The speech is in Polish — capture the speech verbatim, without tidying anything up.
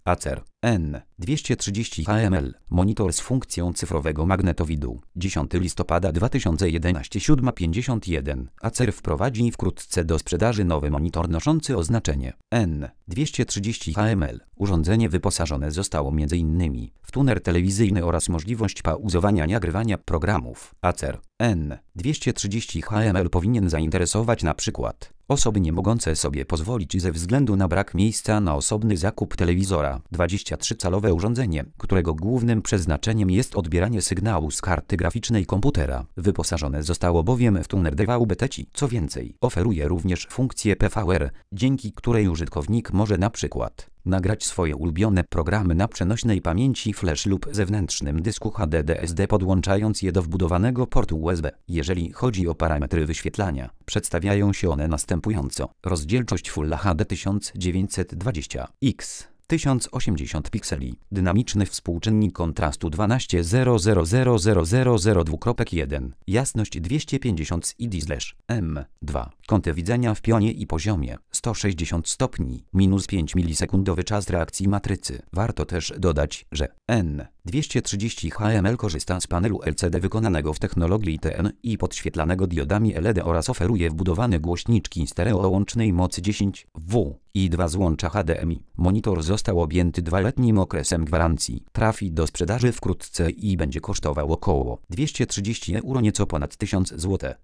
Acer N dwieście trzydzieści H M L. Monitor z funkcją cyfrowego magnetowidu. dziesiątego listopada dwa tysiące jedenastego, siódma pięćdziesiąt jeden. Acer wprowadzi wkrótce do sprzedaży nowy monitor noszący oznaczenie N dwieście trzydzieści H M L. Urządzenie wyposażone zostało m in w tuner telewizyjny oraz możliwość pauzowania nagrywania programów. Acer N dwieście trzydzieści H M L powinien zainteresować na przykład osoby nie mogące sobie pozwolić ze względu na brak miejsca na osobny zakup telewizora. dwadzieścia trzy calowe urządzenie, którego głównym przeznaczeniem jest odbieranie sygnału z karty graficznej komputera. Wyposażone zostało bowiem w tuner D V B-T. Co więcej, oferuje również funkcję P V R, dzięki której użytkownik może na przykład nagrać swoje ulubione programy na przenośnej pamięci flash lub zewnętrznym dysku H D D S D, podłączając je do wbudowanego portu U S B. Jeżeli chodzi o parametry wyświetlania, przedstawiają się one następująco. Rozdzielczość Full H D tysiąc dziewięćset dwadzieścia pikseli. tysiąc osiemdziesiąt pikseli. Dynamiczny współczynnik kontrastu dwanaście zero zero zero zero zero zero dwa jeden. Jasność dwieście pięćdziesiąt I D M dwa. Kąty widzenia w pionie i poziomie sto sześćdziesiąt stopni. Minus pięć milisekundowy czas reakcji matrycy. Warto też dodać, że N dwieście trzydzieści H M L korzysta z panelu L C D wykonanego w technologii T N i podświetlanego diodami L E D oraz oferuje wbudowane głośniczki stereo o łącznej mocy dziesięć watów i dwa złącza H D M I. Monitor został objęty dwuletnim okresem gwarancji. Trafi do sprzedaży wkrótce i będzie kosztował około dwieście trzydzieści euro, nieco ponad tysiąc złotych.